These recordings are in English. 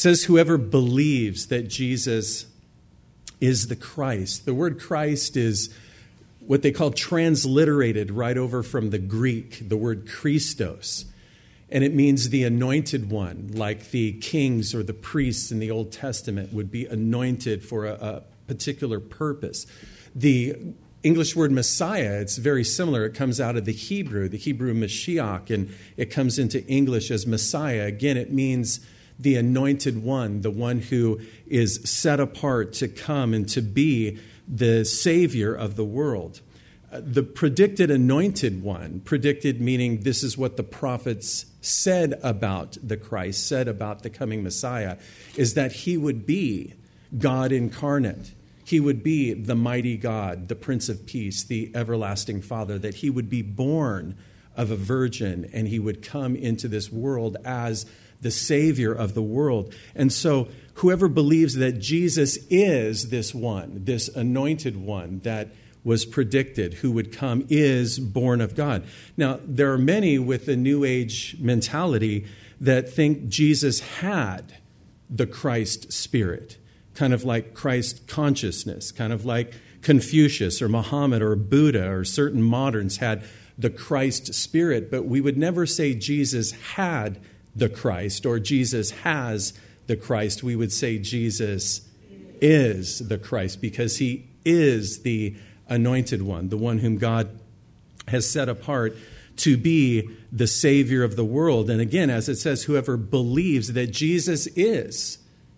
says, whoever believes that Jesus is the Christ. The word Christ is what they call transliterated right over from the Greek, the word Christos. And it means the anointed one, like the kings or the priests in the Old Testament would be anointed for a particular purpose. The English word Messiah, it's very similar. It comes out of the Hebrew Mashiach, and it comes into English as Messiah. Again, it means the anointed one, the one who is set apart to come and to be the Savior of the world. The predicted anointed one, predicted meaning this is what the prophets said about the Christ, said about the coming Messiah, is that he would be God incarnate. He would be the mighty God, the Prince of Peace, the everlasting Father, that he would be born of a virgin and he would come into this world as the Savior of the world. And so whoever believes that Jesus is this one, this anointed one that was predicted who would come, is born of God. Now, there are many with the New Age mentality that think Jesus had the Christ spirit, kind of like Christ consciousness, kind of like Confucius or Muhammad or Buddha or certain moderns had the Christ spirit, but we would never say Jesus had the Christ or Jesus has the Christ. We would say Jesus is the Christ because he is the anointed one, the one whom God has set apart to be the Savior of the world. And again, as it says, whoever believes that Jesus is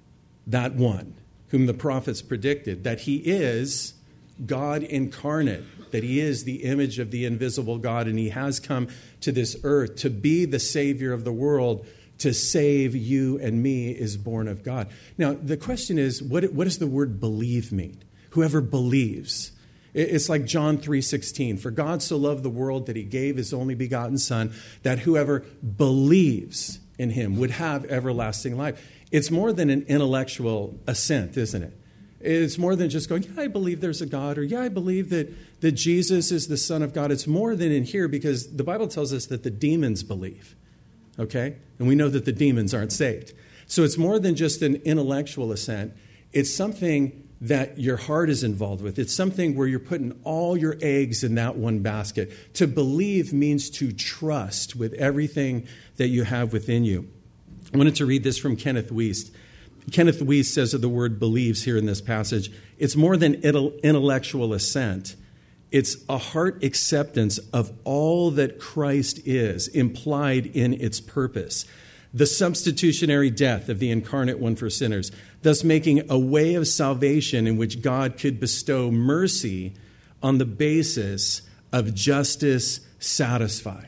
that one whom the prophets predicted, that he is God incarnate, that he is the image of the invisible God, and he has come to this earth to be the Savior of the world, to save you and me, is born of God. Now, the question is, what does the word believe mean? Whoever believes. It's like John 3:16. For God so loved the world that he gave his only begotten Son, that whoever believes in him would have everlasting life. It's more than an intellectual assent, isn't it? It's more than just going, yeah, I believe there's a God, or yeah, I believe that Jesus is the Son of God. It's more than in here, because the Bible tells us that the demons believe, okay? And we know that the demons aren't saved. So it's more than just an intellectual assent. It's something that your heart is involved with. It's something where you're putting all your eggs in that one basket. To believe means to trust with everything that you have within you. I wanted to read this from Kenneth Wuest. Kenneth Wuest says of the word believes here in this passage, it's more than intellectual assent. It's a heart acceptance of all that Christ is, implied in its purpose. The substitutionary death of the incarnate one for sinners, thus making a way of salvation in which God could bestow mercy on the basis of justice satisfied.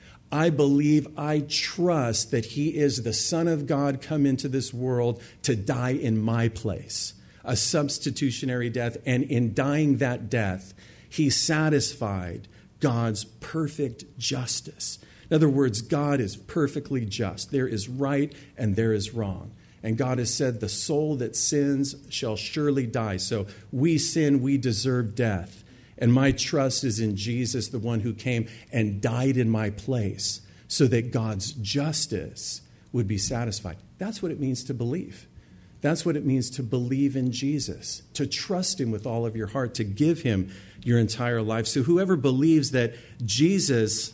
I believe, I trust that he is the Son of God come into this world to die in my place, a substitutionary death. And in dying that death, he satisfied God's perfect justice. In other words, God is perfectly just. There is right and there is wrong. And God has said, the soul that sins shall surely die. So we sin, we deserve death. And my trust is in Jesus, the one who came and died in my place so that God's justice would be satisfied. That's what it means to believe. That's what it means to believe in Jesus, to trust him with all of your heart, to give him your entire life. So whoever believes that Jesus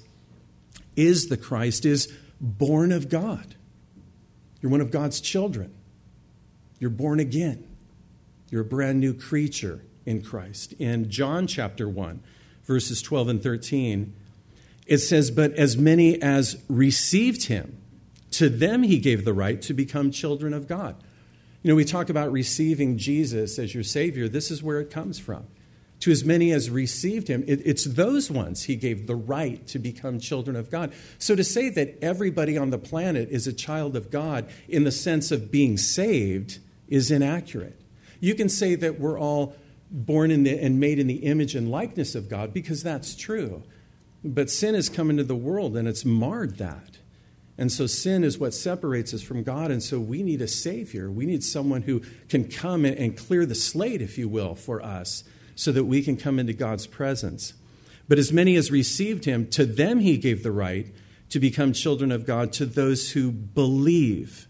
is the Christ is born of God. You're one of God's children. You're born again. You're a brand new creature in Christ. In John chapter 1, verses 12 and 13, it says, but as many as received him, to them he gave the right to become children of God. You know, we talk about receiving Jesus as your Savior. This is where it comes from. To as many as received him, it's those ones he gave the right to become children of God. So to say that everybody on the planet is a child of God in the sense of being saved is inaccurate. You can say that we're all born in and made in the image and likeness of God, because that's true. But sin has come into the world and it's marred that. And so sin is what separates us from God. And so we need a Savior. We need someone who can come and clear the slate, if you will, for us, so that we can come into God's presence. But as many as received him, to them he gave the right to become children of God, to those who believe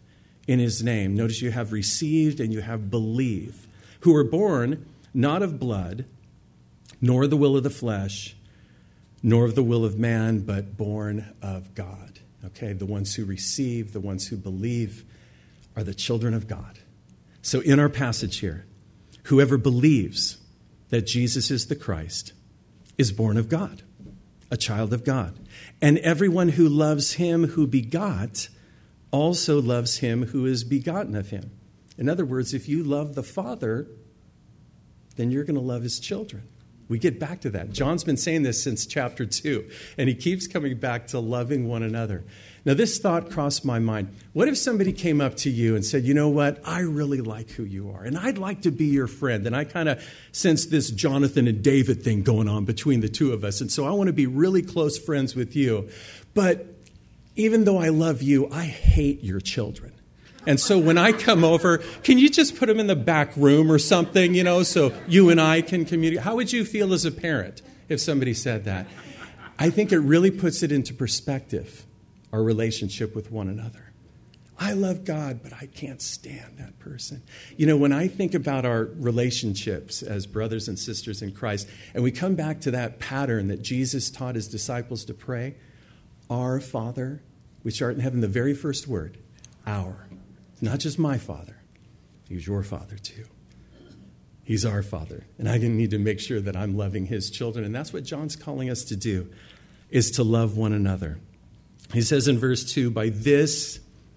in his name. Notice you have received and you have believed, who were born not of blood, nor the will of the flesh, nor of the will of man, but born of God. Okay, the ones who receive, the ones who believe are the children of God. So in our passage here, whoever believes that Jesus is the Christ is born of God, a child of God. And everyone who loves him who begot also loves him who is begotten of him. In other words, if you love the Father, then you're going to love his children. We get back to that. John's been saying this since chapter 2, and he keeps coming back to loving one another. Now, this thought crossed my mind. What if somebody came up to you and said, you know what, I really like who you are, and I'd like to be your friend, and I kind of sense this Jonathan and David thing going on between the two of us, and so I want to be really close friends with you. But even though I love you, I hate your children. And so when I come over, can you just put them in the back room or something, so you and I can communicate? How would you feel as a parent if somebody said that? I think it really puts it into perspective, our relationship with one another. I love God, but I can't stand that person. When I think about our relationships as brothers and sisters in Christ, and we come back to that pattern that Jesus taught his disciples to pray, Our Father, which art in heaven, the very first word, our. Not just my Father. He's your Father too. He's our Father. And I need to make sure that I'm loving his children. And that's what John's calling us to do, is to love one another. He says in verse 2, by this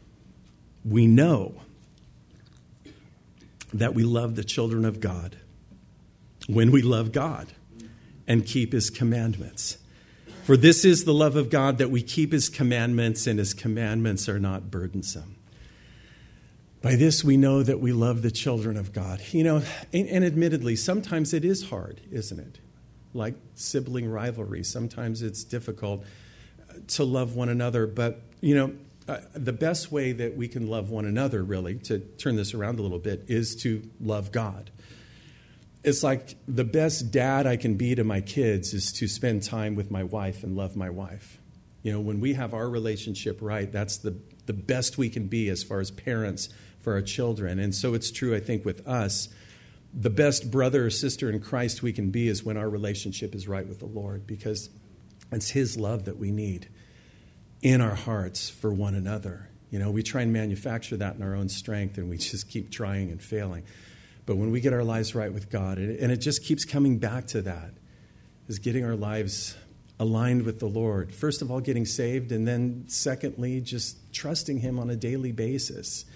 we know that we love the children of God, when we love God and keep his commandments. For this is the love of God, that we keep his commandments, and his commandments are not burdensome. By this we know that we love the children of God. And admittedly, sometimes it is hard, isn't it? Like sibling rivalry. Sometimes it's difficult to love one another. But, the best way that we can love one another, really, to turn this around a little bit, is to love God. It's like the best dad I can be to my kids is to spend time with my wife and love my wife. When we have our relationship right, that's the best we can be as far as parents for our children. And so it's true, I think, with us. The best brother or sister in Christ we can be is when our relationship is right with the Lord, because it's his love that we need in our hearts for one another. We try and manufacture that in our own strength, and we just keep trying and failing. But when we get our lives right with God, and it just keeps coming back to that, is getting our lives aligned with the Lord. First of all, getting saved, and then secondly, just trusting him on a daily basis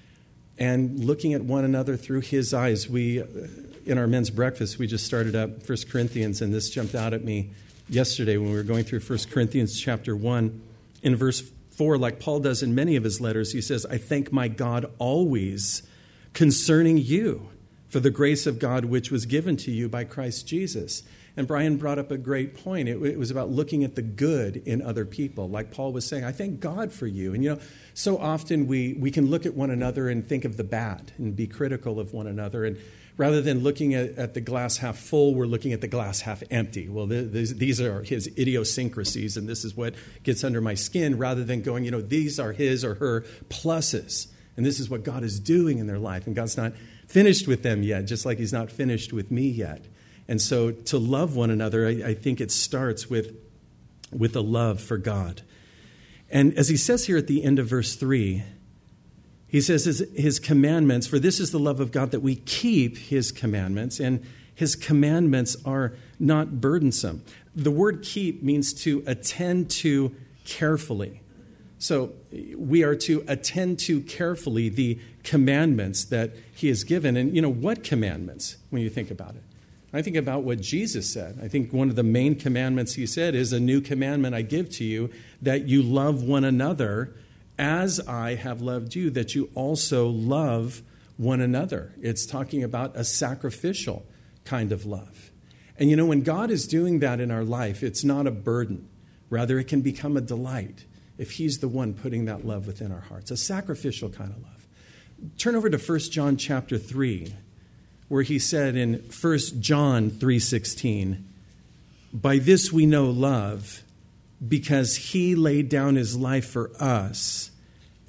and looking at one another through his eyes. In our men's breakfast, we just started up 1 Corinthians, and this jumped out at me yesterday when we were going through 1 Corinthians chapter 1. In verse 4, like Paul does in many of his letters, he says, I thank my God always concerning you for the grace of God which was given to you by Christ Jesus. And Brian brought up a great point. It was about looking at the good in other people. Like Paul was saying, I thank God for you. And, so often we can look at one another and think of the bad and be critical of one another. And rather than looking at the glass half full, we're looking at the glass half empty. Well, these are his idiosyncrasies, and this is what gets under my skin, rather than going, these are his or her pluses. And this is what God is doing in their life. And God's not finished with them yet, just like he's not finished with me yet. And so to love one another, I think it starts with a love for God. And as he says here at the end of verse 3, he says his commandments, for this is the love of God, that we keep his commandments, and his commandments are not burdensome. The word keep means to attend to carefully. So we are to attend to carefully the commandments that he has given. And what commandments, when you think about it? I think about what Jesus said. I think one of the main commandments he said is, a new commandment I give to you, that you love one another as I have loved you, that you also love one another. It's talking about a sacrificial kind of love. And when God is doing that in our life, it's not a burden. Rather, it can become a delight if he's the one putting that love within our hearts, a sacrificial kind of love. Turn over to 1 John chapter 3. Where he said in 1 John 3:16, by this we know love, because he laid down his life for us,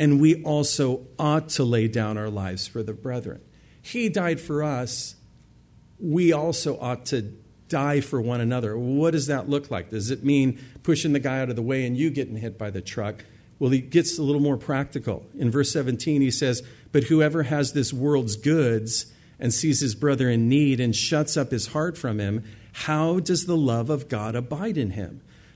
and we also ought to lay down our lives for the brethren. He died for us. We also ought to die for one another. What does that look like? Does it mean pushing the guy out of the way and you getting hit by the truck? Well, he gets a little more practical. In verse 17, he says, "But whoever has this world's goods and sees his brother in need and shuts up his heart from him, how does the love of God abide in him?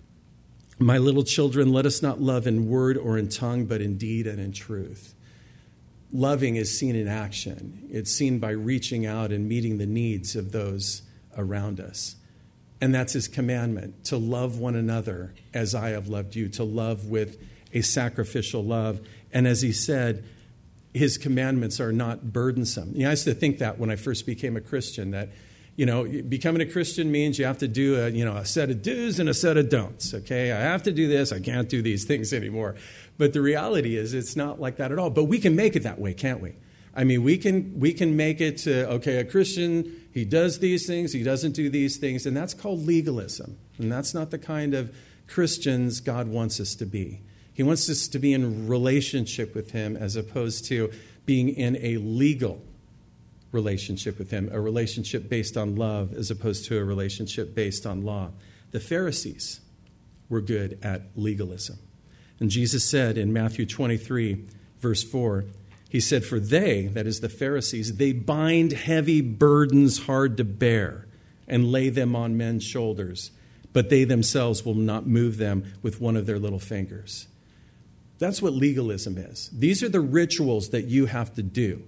My little children, let us not love in word or in tongue, but in deed and in truth." Loving is seen in action. It's seen by reaching out and meeting the needs of those around us. And that's his commandment, to love one another as I have loved you, to love with a sacrificial love. And as he said, his commandments are not burdensome. I used to think that when I first became a Christian, that becoming a Christian means you have to do a set of do's and a set of don'ts. Okay, I have to do this. I can't do these things anymore. But the reality is, it's not like that at all. But we can make it that way, can't we? I mean, we can make it to, okay, a Christian, he does these things, he doesn't do these things, and that's called legalism. And that's not the kind of Christians God wants us to be. He wants us to be in relationship with him as opposed to being in a legal relationship with him, a relationship based on love as opposed to a relationship based on law. The Pharisees were good at legalism. And Jesus said in Matthew 23, verse 4, he said, "For they," that is the Pharisees, "they bind heavy burdens hard to bear and lay them on men's shoulders, but they themselves will not move them with one of their little fingers." That's what legalism is. These are the rituals that you have to do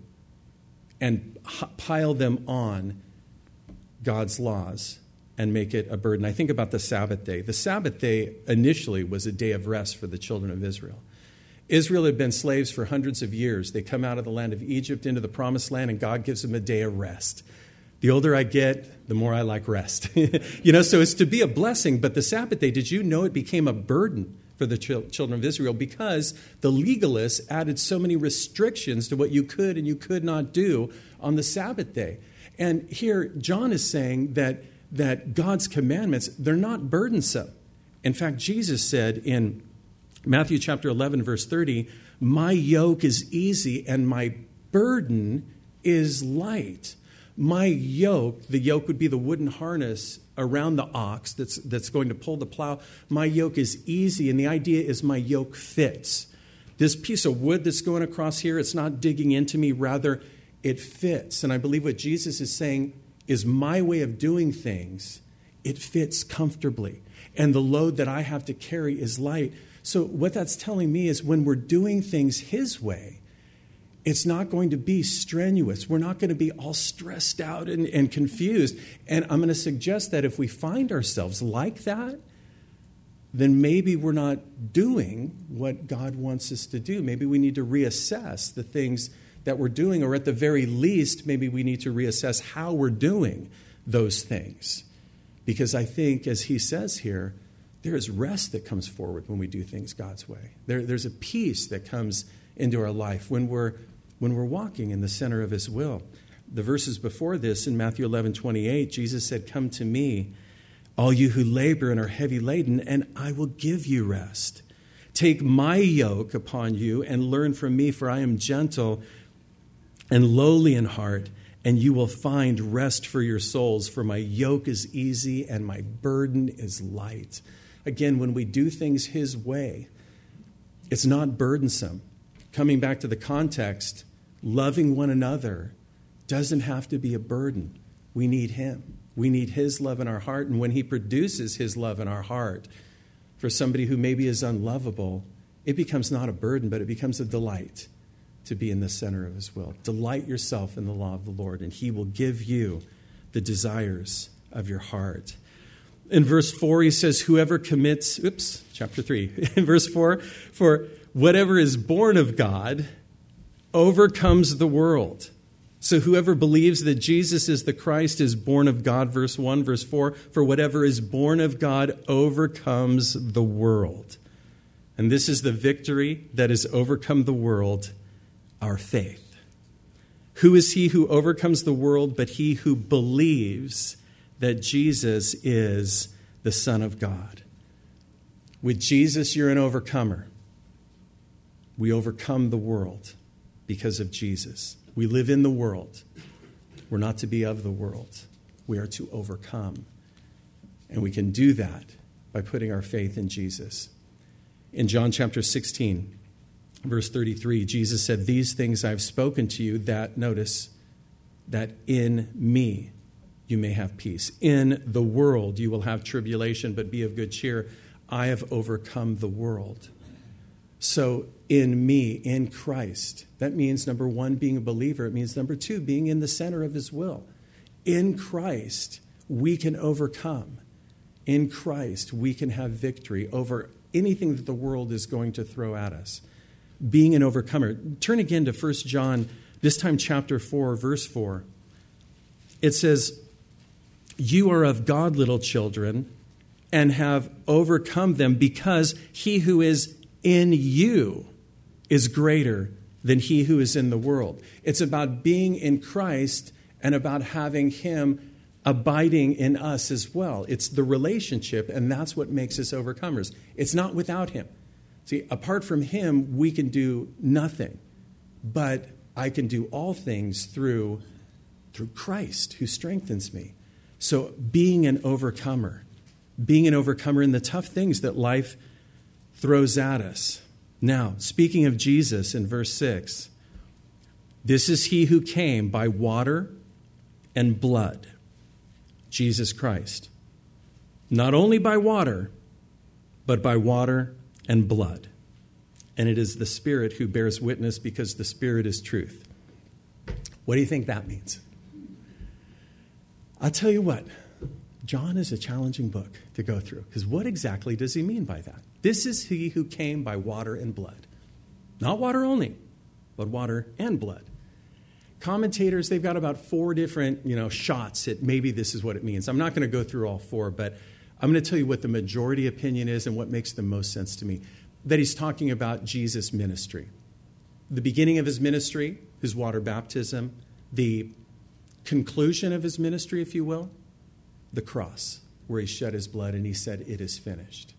and pile them on God's laws and make it a burden. I think about the Sabbath day. The Sabbath day initially was a day of rest for the children of Israel. Israel had been slaves for hundreds of years. They come out of the land of Egypt into the promised land, and God gives them a day of rest. The older I get, the more I like rest. So it's to be a blessing. But the Sabbath day, did you know it became a burden for the children of Israel because the legalists added so many restrictions to what you could and you could not do on the Sabbath day. And here, John is saying that God's commandments, they're not burdensome. In fact, Jesus said in Matthew chapter 11, verse 30, "My yoke is easy and my burden is light." My yoke, the yoke would be the wooden harness around the ox that's going to pull the plow. My yoke is easy, and the idea is my yoke fits. This piece of wood that's going across here, it's not digging into me, rather it fits. And I believe what Jesus is saying is my way of doing things, it fits comfortably. And the load that I have to carry is light. So what that's telling me is when we're doing things his way, it's not going to be strenuous. We're not going to be all stressed out and confused. And I'm going to suggest that if we find ourselves like that, then maybe we're not doing what God wants us to do. Maybe we need to reassess the things that we're doing, or at the very least, maybe we need to reassess how we're doing those things. Because I think, as he says here, there is rest that comes forward when we do things God's way. There's a peace that comes into our life when we're walking in the center of his will. The verses before this, in Matthew 11:28, Jesus said, "Come to me, all you who labor and are heavy laden, and I will give you rest. Take my yoke upon you and learn from me, for I am gentle and lowly in heart, and you will find rest for your souls, for my yoke is easy and my burden is light." Again, when we do things his way, it's not burdensome. Coming back to the context, loving one another doesn't have to be a burden. We need him. We need his love in our heart. And when he produces his love in our heart for somebody who maybe is unlovable, it becomes not a burden, but it becomes a delight to be in the center of his will. Delight yourself in the law of the Lord, and he will give you the desires of your heart. In verse 4, he says, whoever commits, chapter 3. In verse 4, for whatever is born of God overcomes the world. So whoever believes that Jesus is the Christ is born of God, verse 1. Verse 4, for whatever is born of God overcomes the world. And this is the victory that has overcome the world, our faith. Who is he who overcomes the world but he who believes that Jesus is the Son of God? With Jesus, you're an overcomer. We overcome the world because of Jesus. We live in the world. We're not to be of the world. We are to overcome. And we can do that by putting our faith in Jesus. In John chapter 16, verse 33, Jesus said, "These things I've spoken to you that," notice, "that in me you may have peace. In the world you will have tribulation, but be of good cheer. I have overcome the world." So in me, in Christ, that means, number one, being a believer. It means, number two, being in the center of his will. In Christ, we can overcome. In Christ, we can have victory over anything that the world is going to throw at us. Being an overcomer. Turn again to 1 John, this time chapter 4, verse 4. It says, "You are of God, little children, and have overcome them, because he who is in you is greater than he who is in the world." It's about being in Christ and about having him abiding in us as well. It's the relationship, and that's what makes us overcomers. It's not without him. See, apart from him, we can do nothing. But I can do all things through Christ who strengthens me. So being an overcomer in the tough things that life throws at us. Now, speaking of Jesus in verse 6, this is he who came by water and blood, Jesus Christ. Not only by water, but by water and blood. And it is the Spirit who bears witness, because the Spirit is truth. What do you think that means? I'll tell you what, John is a challenging book to go through, because what exactly does he mean by that? This is he who came by water and blood. Not water only, but water and blood. Commentators, they've got about 4 different, shots at maybe this is what it means. I'm not going to go through all 4, but I'm going to tell you what the majority opinion is and what makes the most sense to me. That he's talking about Jesus' ministry. The beginning of his ministry, his water baptism, the conclusion of his ministry, if you will, the cross, where he shed his blood and he said, "It is finished."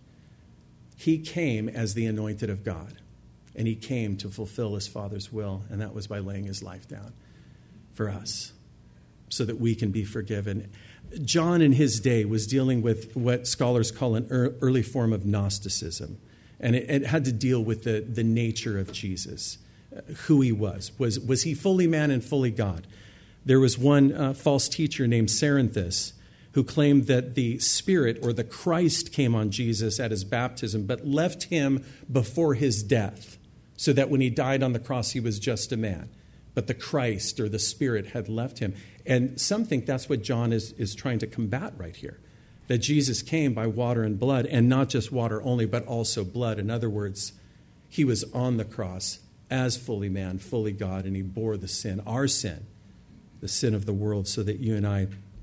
He came as the anointed of God, and he came to fulfill his Father's will, and that was by laying his life down for us so that we can be forgiven. John in his day was dealing with what scholars call an early form of Gnosticism, and it had to deal with the nature of Jesus, who he was. Was he fully man and fully God? There was one false teacher named Cerinthus who claimed that the Spirit or the Christ came on Jesus at his baptism, but left him before his death, so that when he died on the cross, he was just a man. But the Christ or the Spirit had left him. And some think that's what John is trying to combat right here, that Jesus came by water and blood, and not just water only, but also blood. In other words, he was on the cross as fully man, fully God, and he bore the sin, our sin, the sin of the world, so that you and I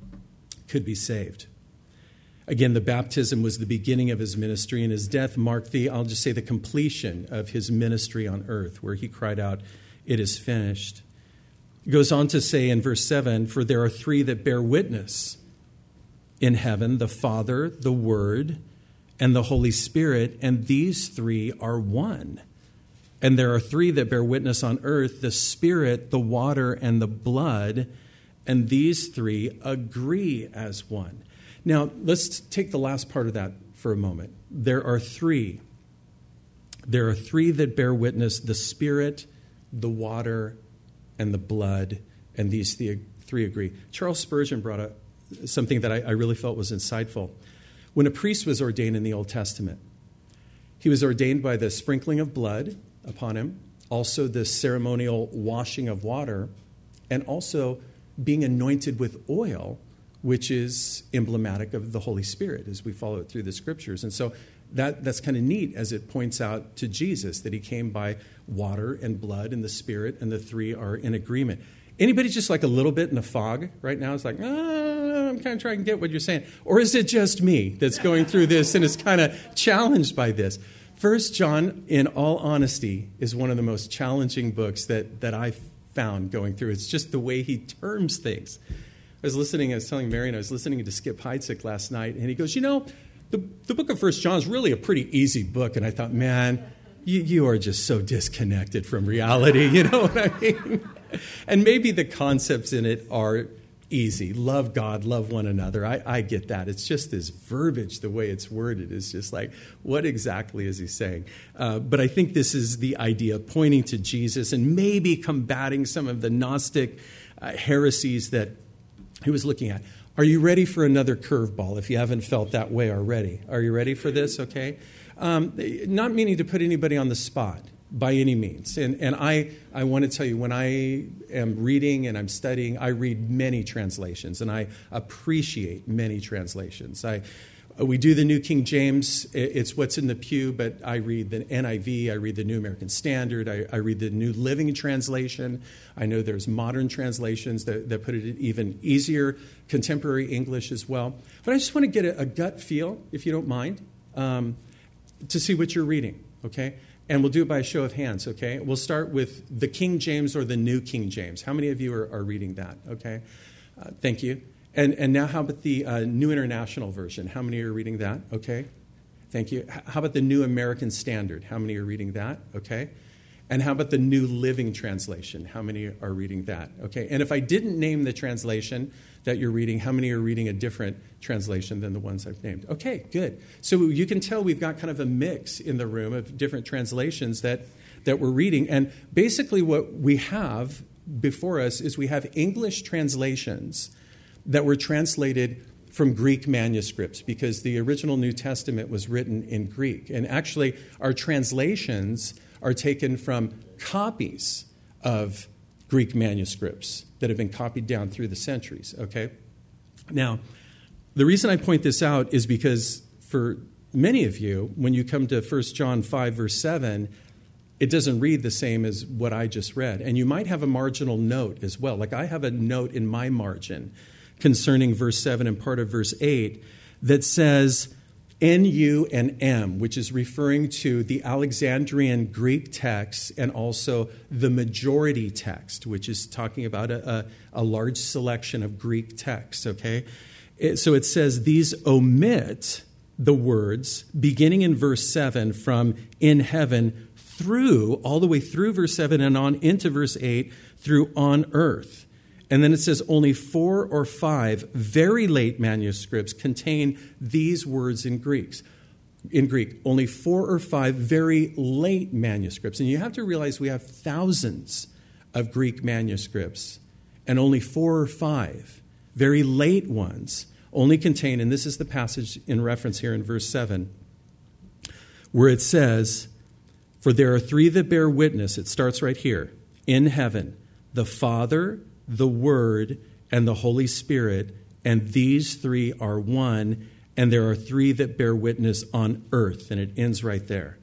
could be saved. Again, the baptism was the beginning of his ministry, and his death marked the completion of his ministry on earth, where he cried out, "It is finished." He goes on to say in verse 7, "For there are 3 that bear witness in heaven, the Father, the Word, and the Holy Spirit, and these 3 are one. And there are 3 that bear witness on earth, the Spirit, the water, and the blood, and these 3 agree as one." Now, let's take the last part of that for a moment. There are 3. There are 3 that bear witness, the Spirit, the water, and the blood, and these 3 agree. Charles Spurgeon brought up something that I really felt was insightful. When a priest was ordained in the Old Testament, he was ordained by the sprinkling of blood upon him, also the ceremonial washing of water, and also being anointed with oil, which is emblematic of the Holy Spirit as we follow it through the Scriptures. And so that's kind of neat, as it points out to Jesus that he came by water and blood and the Spirit, and the 3 are in agreement. Anybody just like a little bit in a fog right now? It's like, I'm kind of trying to get what you're saying. Or is it just me that's going through this and is kind of challenged by this? 1 John, in all honesty, is one of the most challenging books that I've found going through. It's just the way he terms things. I was telling Marion, I was listening to Skip Heitzig last night, and he goes, the book of 1 John is really a pretty easy book. And I thought, man, you are just so disconnected from reality, you know what I mean? And maybe the concepts in it are easy. Love God, love one another. I get that. It's just this verbiage, the way it's worded is just like, what exactly is he saying? But I think this is the idea, pointing to Jesus and maybe combating some of the Gnostic heresies that he was looking at. Are you ready for another curveball if you haven't felt that way already? Are you ready for this? Okay. Not meaning to put anybody on the spot by any means. And I want to tell you, when I am reading and I'm studying, I read many translations, and I appreciate many translations. We do the New King James. It's what's in the pew, but I read the NIV. I read the New American Standard. I read the New Living Translation. I know there's modern translations that put it in even easier, contemporary English as well. But I just want to get a gut feel, if you don't mind, to see what you're reading, okay? And we'll do it by a show of hands, okay? We'll start with the King James or the New King James. How many of you are reading that, okay? Thank you. And now how about the New International Version? How many are reading that, okay? Thank you. How about the New American Standard? How many are reading that, okay? And how about the New Living Translation? How many are reading that, okay? And if I didn't name the translation that you're reading, how many are reading a different translation than the ones I've named? Okay, good. So you can tell we've got kind of a mix in the room of different translations that we're reading. And basically what we have before us is we have English translations that were translated from Greek manuscripts, because the original New Testament was written in Greek. And actually, our translations are taken from copies of Greek manuscripts that have been copied down through the centuries, okay? Now, the reason I point this out is because for many of you, when you come to 1 John 5, verse 7, it doesn't read the same as what I just read. And you might have a marginal note as well. Like I have a note in my margin concerning verse 7 and part of verse 8 that says NU and M, which is referring to the Alexandrian Greek text and also the majority text, which is talking about a large selection of Greek texts, okay? So it says these omit the words beginning in verse 7 from in heaven through, all the way through verse 7 and on into verse 8 through on earth. And then it says only 4 or 5 very late manuscripts contain these words in Greek. Only 4 or 5 very late manuscripts. And you have to realize we have thousands of Greek manuscripts, and only 4 or 5 very late ones only contain, and this is the passage in reference here in verse 7, where it says, for there are 3 that bear witness, it starts right here, in heaven, the Father, the Word, and the Holy Spirit, and these 3 are one, and there are 3 that bear witness on earth, and it ends right there.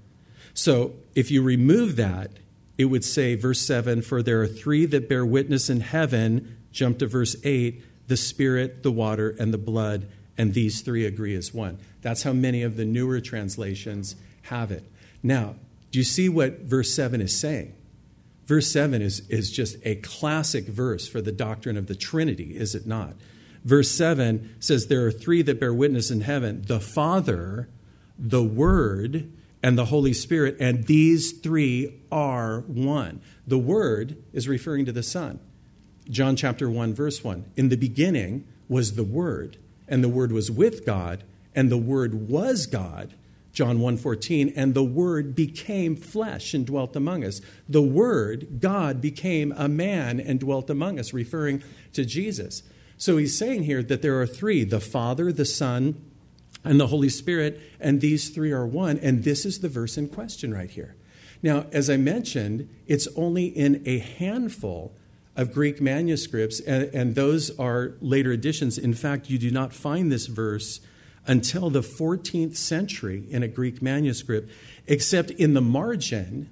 So if you remove that, it would say, verse 7, for there are 3 that bear witness in heaven, jump to verse 8, the Spirit, the water, and the blood, and these 3 agree as one. That's how many of the newer translations have it. Now, do you see what verse 7 is saying? Verse 7 is just a classic verse for the doctrine of the Trinity, is it not? Verse 7 says there are 3 that bear witness in heaven, the Father, the Word, and the Holy Spirit, and these 3 are one. The Word is referring to the Son. John chapter 1, verse 1. In the beginning was the Word, and the Word was with God, and the Word was God. John 1:14, and the Word became flesh and dwelt among us. The Word, God, became a man and dwelt among us, referring to Jesus. So he's saying here that there are 3, the Father, the Son, and the Holy Spirit, and these 3 are one, and this is the verse in question right here. Now, as I mentioned, it's only in a handful of Greek manuscripts, and those are later editions. In fact, you do not find this verse until the 14th century in a Greek manuscript, except in the margin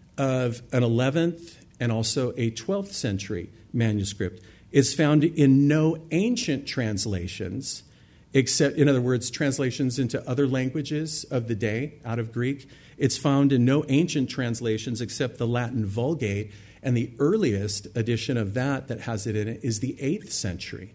of an 11th and also a 12th century manuscript. It's found in no ancient translations, except, in other words, translations into other languages of the day out of Greek. It's found in no ancient translations except the Latin Vulgate, and the earliest edition of that has it in it is the 8th century.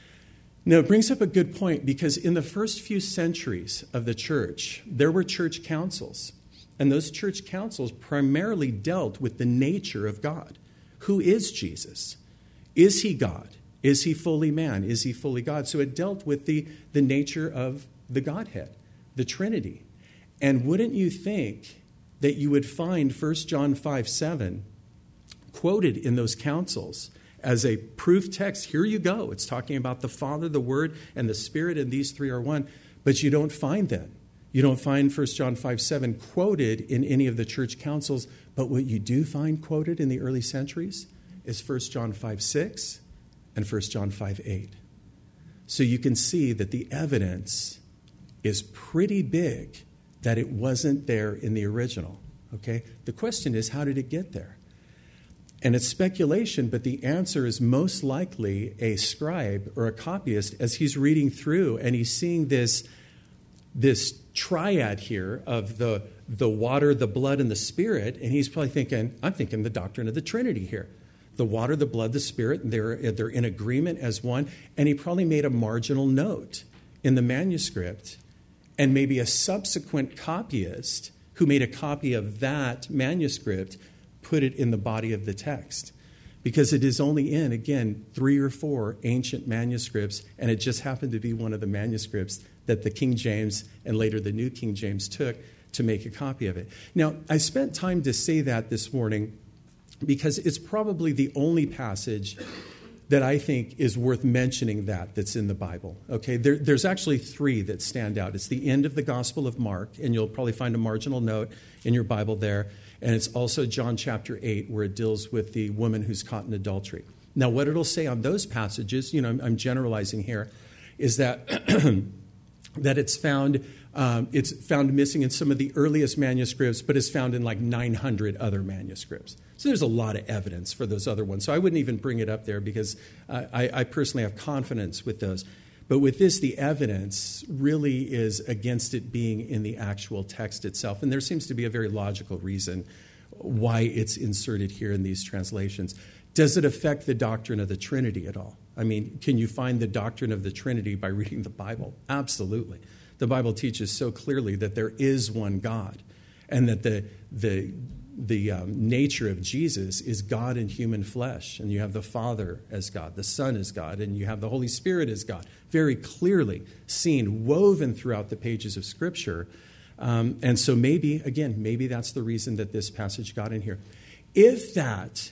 Now, it brings up a good point, because in the first few centuries of the church, there were church councils. And those church councils primarily dealt with the nature of God. Who is Jesus? Is he God? Is he fully man? Is he fully God? So it dealt with the nature of the Godhead, the Trinity. And wouldn't you think that you would find 1 John 5:7 quoted in those councils as a proof text? Here you go. It's talking about the Father, the Word, and the Spirit, and these three are one. But you don't find that. You don't find 1 John 5:7 quoted in any of the church councils. But what you do find quoted in the early centuries is 1 John 5:6 and 1 John 5:8. So you can see that the evidence is pretty big that it wasn't there in the original. Okay? The question is, how did it get there? And it's speculation, but the answer is most likely a scribe or a copyist as he's reading through and he's seeing this triad here of the water, the blood, and the Spirit, and he's probably thinking, I'm thinking the doctrine of the Trinity here. The water, the blood, the Spirit, and they're in agreement as one. And he probably made a marginal note in the manuscript, and maybe a subsequent copyist who made a copy of that manuscript put it in the body of the text. Because it is only in, again, 3 or 4 ancient manuscripts, and it just happened to be one of the manuscripts that the King James and later the New King James took to make a copy of it. Now, I spent time to say that this morning because it's probably the only passage that I think is worth mentioning that's in the Bible. Okay, there's actually 3 that stand out. It's the end of the Gospel of Mark, and you'll probably find a marginal note in your Bible there. And it's also John chapter 8, where it deals with the woman who's caught in adultery. Now, what it'll say on those passages, I'm generalizing here, is that that it's found missing in some of the earliest manuscripts, but is found in like 900 other manuscripts. So there's a lot of evidence for those other ones. So I wouldn't even bring it up there because I personally have confidence with those. But with this, the evidence really is against it being in the actual text itself. And there seems to be a very logical reason why it's inserted here in these translations. Does it affect the doctrine of the Trinity at all? I mean, can you find the doctrine of the Trinity by reading the Bible? Absolutely. The Bible teaches so clearly that there is one God and that the nature of Jesus is God in human flesh. And you have the Father as God, the Son as God, and you have the Holy Spirit as God. Very clearly seen, woven throughout the pages of Scripture. And so maybe that's the reason that this passage got in here. If that,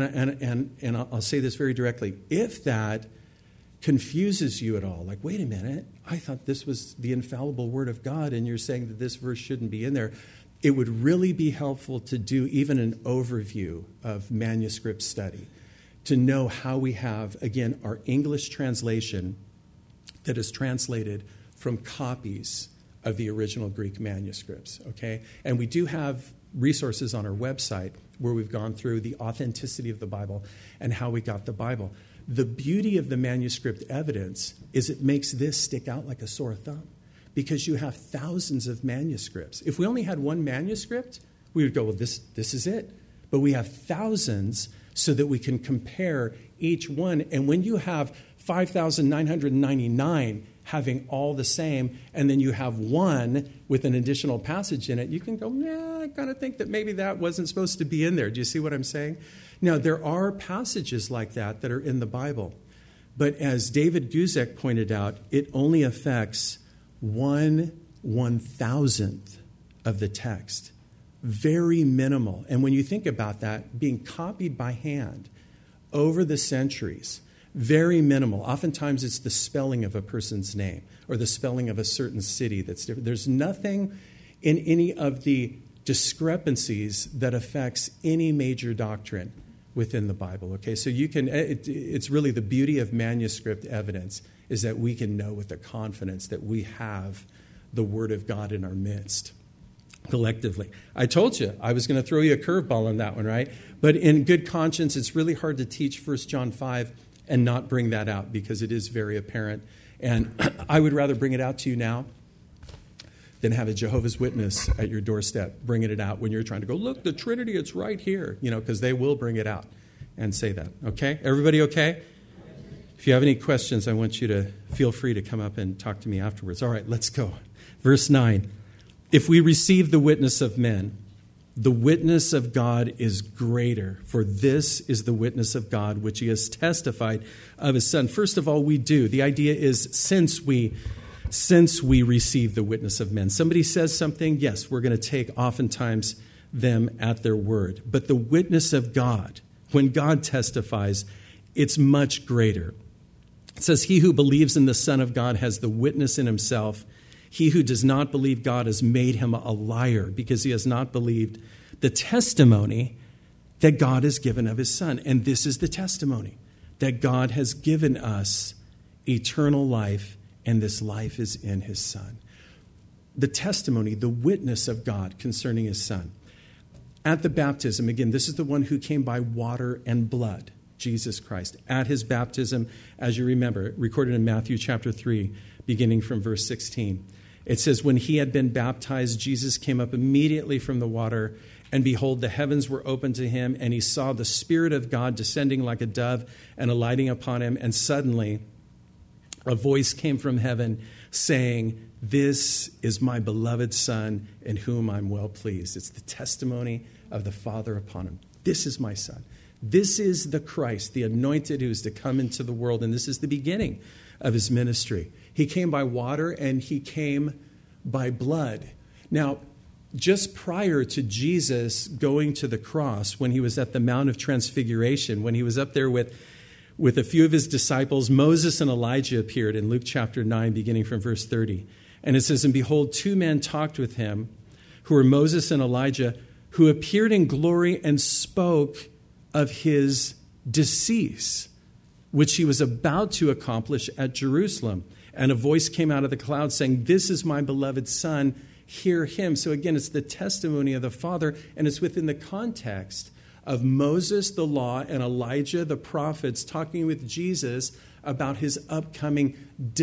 and I'll say this very directly, if that confuses you at all, like, wait a minute, I thought this was the infallible Word of God, and you're saying that this verse shouldn't be in there, it would really be helpful to do even an overview of manuscript study, to know how we have, again, our English translation that is translated from copies of the original Greek manuscripts, okay? And we do have resources on our website where we've gone through the authenticity of the Bible and how we got the Bible. The beauty of the manuscript evidence is it makes this stick out like a sore thumb because you have thousands of manuscripts. If we only had one manuscript, we would go, well, this is it. But we have thousands so that we can compare each one. And when you have 5,999 having all the same, and then you have one with an additional passage in it, you can go, I kind of think that maybe that wasn't supposed to be in there. Do you see what I'm saying? Now, there are passages like that are in the Bible. But as David Guzik pointed out, it only affects 1/1000th of the text. Very minimal. And when you think about that, being copied by hand over the centuries, very minimal. Oftentimes it's the spelling of a person's name or the spelling of a certain city that's different. There's nothing in any of the discrepancies that affects any major doctrine within the Bible. Okay, so you can, it's really the beauty of manuscript evidence is that we can know with the confidence that we have the Word of God in our midst collectively. I told you I was going to throw you a curveball on that one, right? But in good conscience, it's really hard to teach 1 John 5 and not bring that out because it is very apparent. And I would rather bring it out to you now than have a Jehovah's Witness at your doorstep bringing it out when you're trying to go, look, the Trinity, it's right here, because they will bring it out and say that. Okay? Everybody okay? If you have any questions, I want you to feel free to come up and talk to me afterwards. All right, let's go. Verse 9. If we receive the witness of men, The witness of God is greater, for this is the witness of God, which he has testified of his Son. First of all, we do. The idea is since we receive the witness of men. Somebody says something, yes, we're going to take oftentimes them at their word. But the witness of God, when God testifies, it's much greater. It says, he who believes in the Son of God has the witness in himself. He who does not believe God has made him a liar because he has not believed the testimony that God has given of his Son. And this is the testimony, that God has given us eternal life, and this life is in his Son. The testimony, the witness of God concerning his Son. At the baptism, again, this is the one who came by water and blood, Jesus Christ. At his baptism, as you remember, recorded in Matthew chapter 3, beginning from verse 16. It says, when he had been baptized, Jesus came up immediately from the water, and behold, the heavens were opened to him, and he saw the Spirit of God descending like a dove and alighting upon him. And suddenly a voice came from heaven saying, this is my beloved Son, in whom I'm well pleased. It's the testimony of the Father upon him. This is my Son. This is the Christ, the anointed who is to come into the world, and this is the beginning of his ministry. He came by water and he came by blood. Now, just prior to Jesus going to the cross, when he was at the Mount of Transfiguration, when he was up there with a few of his disciples, Moses and Elijah appeared in Luke chapter 9, beginning from verse 30. And it says, and behold, two men talked with him, who were Moses and Elijah, who appeared in glory and spoke of his decease, which he was about to accomplish at Jerusalem. And a voice came out of the cloud saying, this is my beloved Son, hear him. So again, it's the testimony of the Father, and it's within the context of Moses, the law, and Elijah, the prophets, talking with Jesus about his upcoming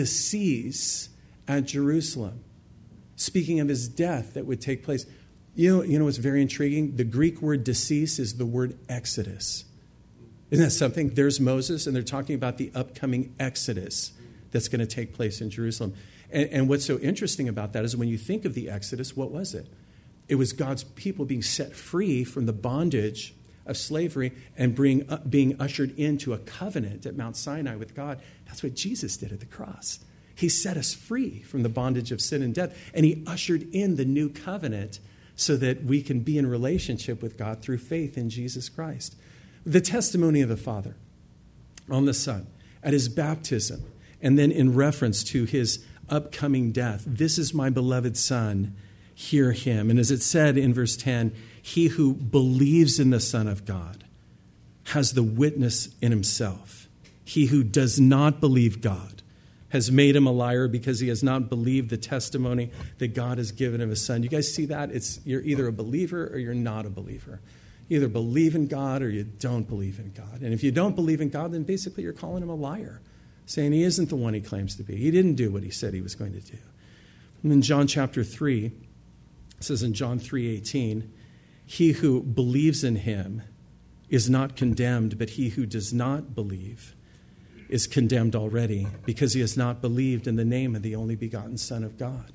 decease at Jerusalem, speaking of his death that would take place. You know what's very intriguing? The Greek word decease is the word exodus. Isn't that something? There's Moses, and they're talking about the upcoming exodus that's going to take place in Jerusalem. And what's so interesting about that is when you think of the exodus, what was it? It was God's people being set free from the bondage of slavery and being ushered into a covenant at Mount Sinai with God. That's what Jesus did at the cross. He set us free from the bondage of sin and death, and he ushered in the new covenant so that we can be in relationship with God through faith in Jesus Christ. The testimony of the Father on the Son at his baptism, and then in reference to his upcoming death. This is my beloved Son, hear him. And as it said in verse 10, he who believes in the Son of God has the witness in himself. He who does not believe God has made him a liar because he has not believed the testimony that God has given of his Son. You guys see that? You're either a believer or you're not a believer. You either believe in God or you don't believe in God. And if you don't believe in God, then basically you're calling him a liar, saying he isn't the one he claims to be. He didn't do what he said he was going to do. And in John chapter 3, it says in John 3:18, he who believes in him is not condemned, but he who does not believe is condemned already because he has not believed in the name of the only begotten Son of God.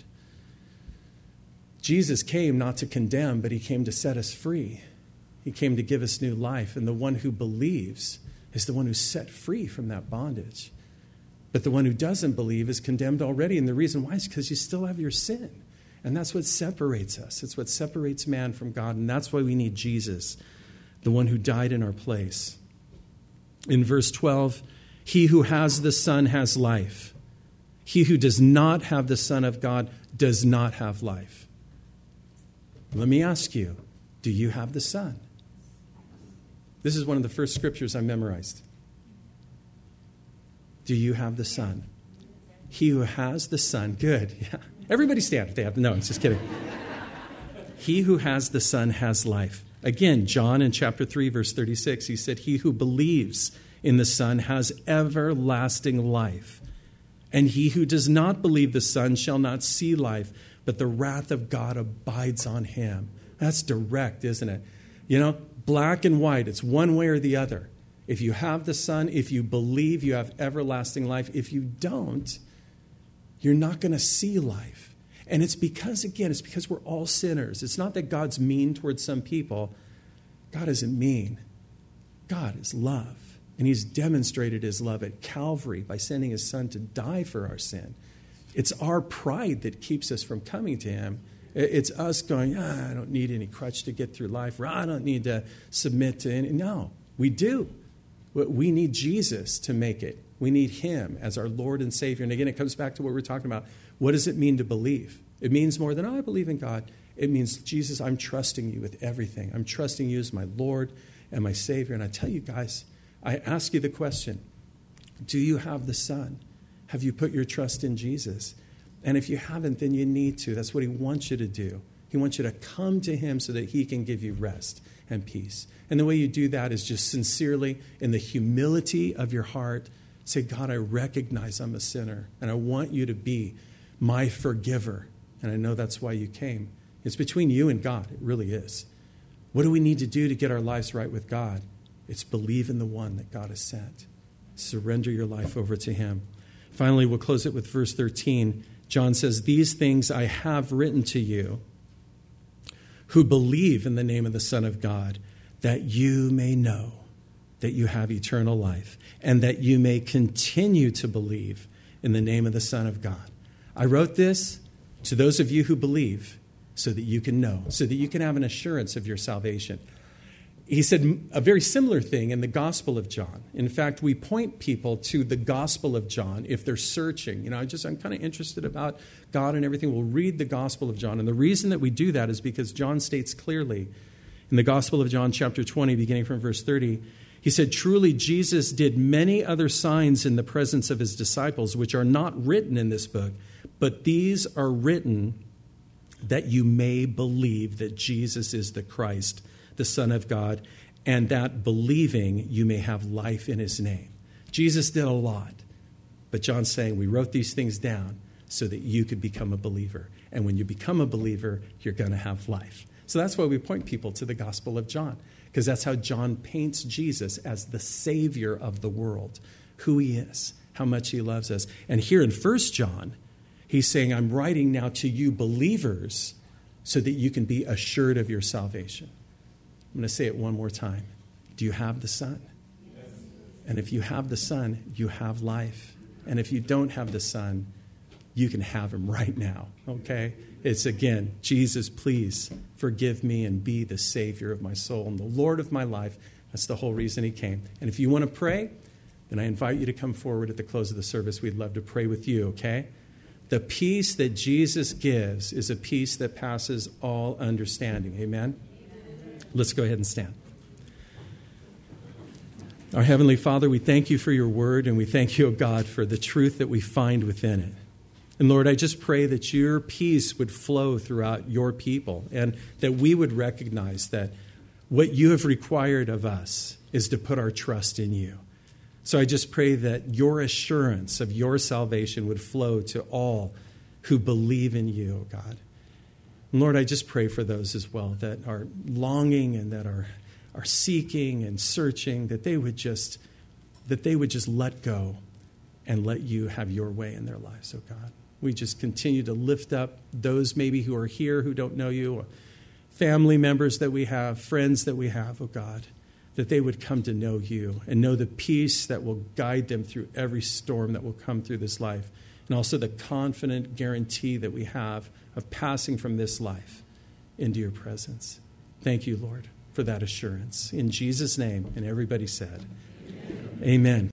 Jesus came not to condemn, but he came to set us free. He came to give us new life, and the one who believes is the one who's set free from that bondage. But the one who doesn't believe is condemned already, and the reason why is because you still have your sin. And that's what separates us. It's what separates man from God, and that's why we need Jesus, the one who died in our place. In verse 12, he who has the Son has life. He who does not have the Son of God does not have life. Let me ask you, do you have the Son? This is one of the first scriptures I memorized. Do you have the Son? He who has the Son, good. Yeah. Everybody stand if they have. No, I'm just kidding. He who has the Son has life. Again, John in chapter 3, verse 36, he said, he who believes in the Son has everlasting life. And he who does not believe the Son shall not see life, but the wrath of God abides on him. That's direct, isn't it? You know, black and white, it's one way or the other. If you have the Son, if you believe, you have everlasting life. If you don't, you're not going to see life. And it's because we're all sinners. It's not that God's mean towards some people. God isn't mean. God is love. And he's demonstrated his love at Calvary by sending his son to die for our sin. It's our pride that keeps us from coming to him. It's us going, I don't need any crutch to get through life, or I don't need to submit to any. No, we do. We need Jesus to make it. We need him as our Lord and Savior. And again, it comes back to what we're talking about. What does it mean to believe? It means more than, I believe in God. It means, Jesus, I'm trusting you with everything. I'm trusting you as my Lord and my Savior. And I tell you guys, I ask you the question, do you have the Son? Have you put your trust in Jesus? And if you haven't, then you need to. That's what he wants you to do. He wants you to come to him so that he can give you rest and peace. And the way you do that is just sincerely, in the humility of your heart, say, God, I recognize I'm a sinner, and I want you to be my forgiver. And I know that's why you came. It's between you and God. It really is. What do we need to do to get our lives right with God? It's believe in the one that God has sent. Surrender your life over to him. Finally, we'll close it with verse 13. John says, these things I have written to you who believe in the name of the Son of God, that you may know that you have eternal life, and that you may continue to believe in the name of the Son of God. I wrote this to those of you who believe so that you can know, so that you can have an assurance of your salvation. He said a very similar thing in the Gospel of John. In fact, we point people to the Gospel of John if they're searching. I'm kind of interested about God and everything. We'll read the Gospel of John. And the reason that we do that is because John states clearly in the Gospel of John, chapter 20, beginning from verse 30, he said, truly, Jesus did many other signs in the presence of his disciples, which are not written in this book, but these are written that you may believe that Jesus is the Christ, the Son of God, and that believing you may have life in his name. Jesus did a lot, but John's saying we wrote these things down so that you could become a believer. And when you become a believer, you're going to have life. So that's why we point people to the Gospel of John, because that's how John paints Jesus as the Savior of the world, who he is, how much he loves us. And here in 1 John, he's saying, I'm writing now to you believers so that you can be assured of your salvation. I'm going to say it one more time. Do you have the Son? Yes. And if you have the Son, you have life. And if you don't have the Son, you can have him right now, okay? It's again, Jesus, please forgive me and be the Savior of my soul and the Lord of my life. That's the whole reason he came. And if you want to pray, then I invite you to come forward at the close of the service. We'd love to pray with you, okay? The peace that Jesus gives is a peace that passes all understanding. Amen? Let's go ahead and stand. Our Heavenly Father, we thank you for your word, and we thank you, O God, for the truth that we find within it. And Lord, I just pray that your peace would flow throughout your people, and that we would recognize that what you have required of us is to put our trust in you. So I just pray that your assurance of your salvation would flow to all who believe in you, O God. And Lord, I just pray for those as well that are longing and that are seeking and searching, that they would just let go and let you have your way in their lives, oh God. We just continue to lift up those maybe who are here who don't know you, or family members that we have, friends that we have, oh God, that they would come to know you and know the peace that will guide them through every storm that will come through this life, and also the confident guarantee that we have of passing from this life into your presence. Thank you, Lord, for that assurance. In Jesus' name, and everybody said, Amen.